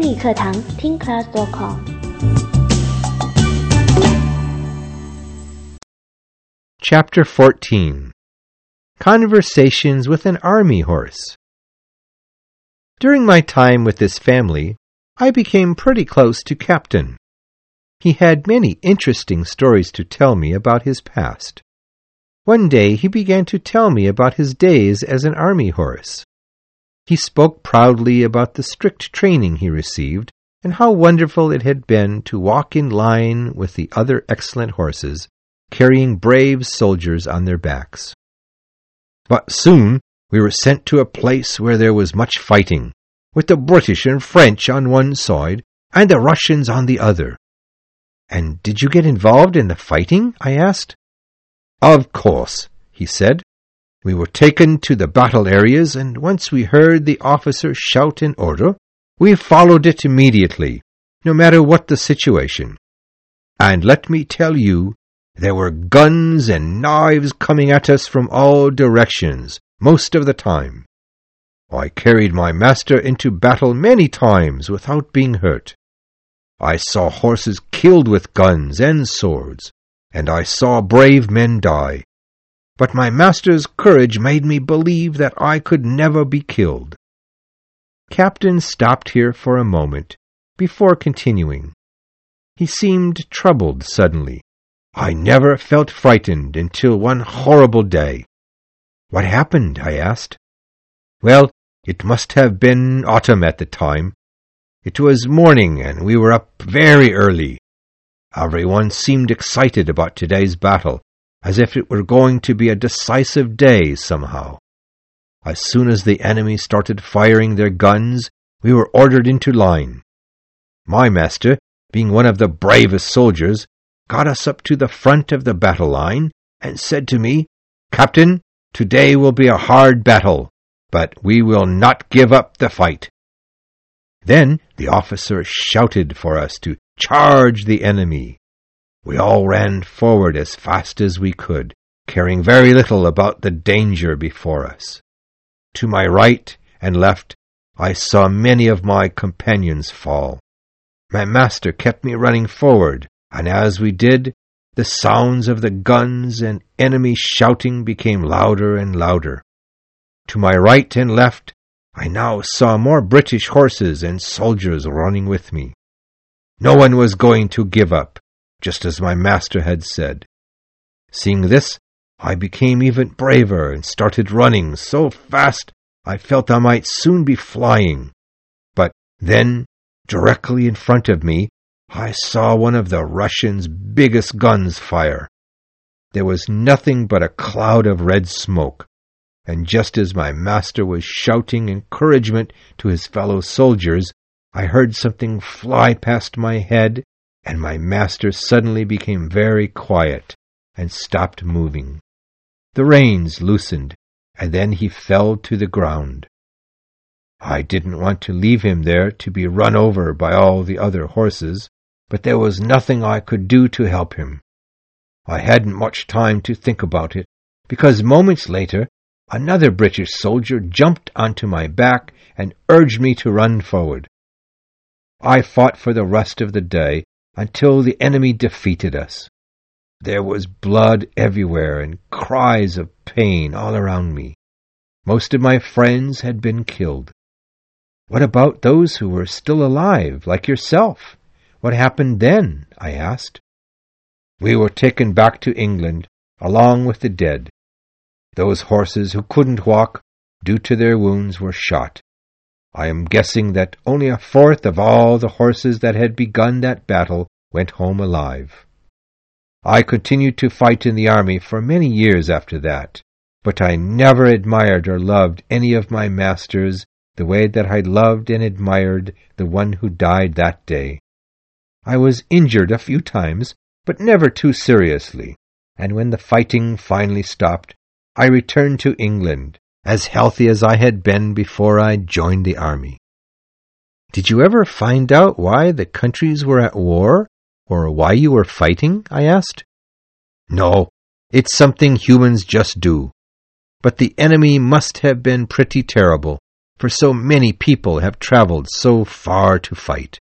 英语课堂听 class.com。 Chapter 14. Conversations with an Army Horse. During my time with this family, I became pretty close to Captain. He had many interesting stories to tell me about his past. One day he began to tell me about his days as an army horse. He spoke proudly about the strict training he received and how wonderful it had been to walk in line with the other excellent horses, carrying brave soldiers on their backs. But soon we were sent to a place where there was much fighting, with the British and French on one side and the Russians on the other. "And did you get involved in the fighting?" I asked. "Of course," he said. "We were taken to the battle areas, and once we heard the officer shout an order, we followed it immediately, no matter what the situation. And let me tell you, there were guns and knives coming at us from all directions, most of the time. I carried my master into battle many times without being hurt. I saw horses killed with guns and swords, and I saw brave men die. But my master's courage made me believe that I could never be killed." Captain stopped here for a moment, before continuing. He seemed troubled suddenly. "I never felt frightened until one horrible day." "What happened?" I asked. "Well, it must have been autumn at the time. It was morning, and we were up very early. Everyone seemed excited about today's battle, as if it were going to be a decisive day somehow. As soon as the enemy started firing their guns, we were ordered into line. My master, being one of the bravest soldiers, got us up to the front of the battle line and said to me, 'Captain, today will be a hard battle, but we will not give up the fight.' Then the officer shouted for us to charge the enemy. We all ran forward as fast as we could, caring very little about the danger before us. To my right and left, I saw many of my companions fall. My master kept me running forward, and as we did, the sounds of the guns and enemy shouting became louder and louder. To my right and left, I now saw more British horses and soldiers running with me. No one was going to give up, just as my master had said. Seeing this, I became even braver and started running so fast I felt I might soon be flying. But then, directly in front of me, I saw one of the Russians' biggest guns fire. There was nothing but a cloud of red smoke, and just as my master was shouting encouragement to his fellow soldiers, I heard something fly past my head, and my master suddenly became very quiet and stopped moving. The reins loosened, and then he fell to the ground. I didn't want to leave him there to be run over by all the other horses, but there was nothing I could do to help him. I hadn't much time to think about it, because moments later, another British soldier jumped onto my back and urged me to run forward. I fought for the rest of the day until the enemy defeated us. There was blood everywhere and cries of pain all around me. Most of my friends had been killed. "What about those who were still alive, like yourself? What happened then?" I asked. "We were taken back to England, along with the dead. Those horses who couldn't walk, due to their wounds, were shot. I am guessing that only a fourth of all the horses that had begun that battle went home alive. I continued to fight in the army for many years after that, but I never admired or loved any of my masters the way that I loved and admired the one who died that day. I was injured a few times, but never too seriously, and when the fighting finally stopped, I returned to England, as healthy as I had been before I joined the army." "Did you ever find out why the countries were at war, or why you were fighting?" I asked. "No, it's something humans just do. But the enemy must have been pretty terrible, for so many people have traveled so far to fight.